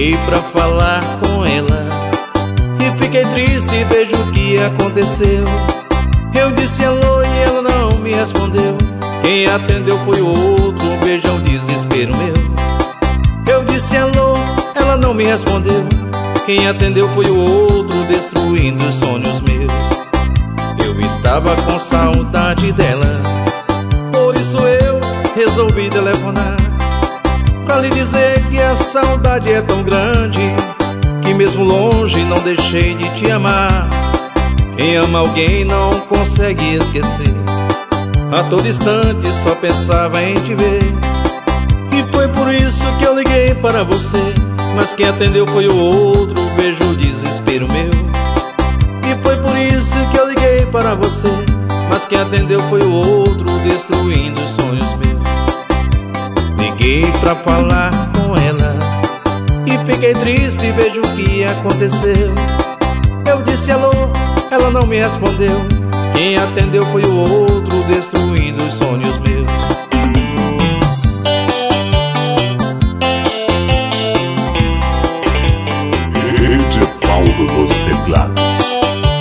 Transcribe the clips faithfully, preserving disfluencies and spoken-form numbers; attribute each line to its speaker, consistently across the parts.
Speaker 1: Liguei pra falar com ela e fiquei triste e vejo o que aconteceu. Eu disse alô e ela não me respondeu. Quem atendeu foi o outro, um beijão, desespero meu. Eu disse alô, ela não me respondeu. Quem atendeu foi o outro, destruindo os sonhos meus. Eu estava com saudade dela, por isso eu resolvi telefonar pra lhe dizer que a saudade é tão grande que mesmo longe não deixei de te amar. Quem ama alguém não consegue esquecer, a todo instante só pensava em te ver. E foi por isso que eu liguei para você, mas quem atendeu foi o outro, vejo o desespero meu. E foi por isso que eu liguei para você, mas quem atendeu foi o outro, destruindo os sonhos meus. Liguei pra falar com ela e fiquei triste e vejo o que aconteceu. Eu disse alô, ela não me respondeu. Quem atendeu foi o outro, destruindo os sonhos meus.
Speaker 2: Edivaldo dos teclados.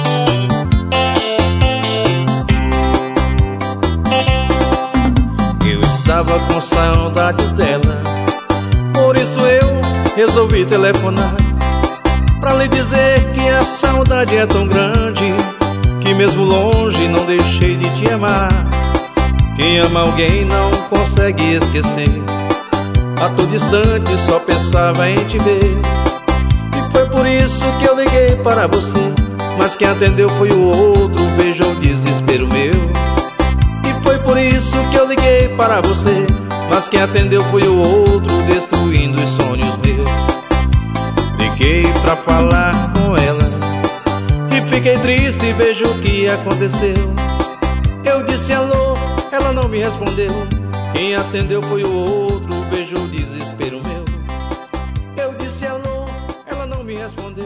Speaker 1: Eu estava com saudades dela, por isso eu resolvi telefonar pra lhe dizer que a saudade é tão grande que mesmo longe não deixei de te amar. Quem ama alguém não consegue esquecer, a todo instante só pensava em te ver. E foi por isso que eu liguei para você, mas quem atendeu foi o outro, veja o desespero meu. E foi por isso que eu liguei para você, mas quem atendeu foi o outro, destruindo os sonhos meus. Liguei pra falar com ela e fiquei triste e vejo o que aconteceu. Eu disse alô, ela não me respondeu. Quem atendeu foi o outro, vejo o desespero meu. Eu disse alô, ela não me respondeu.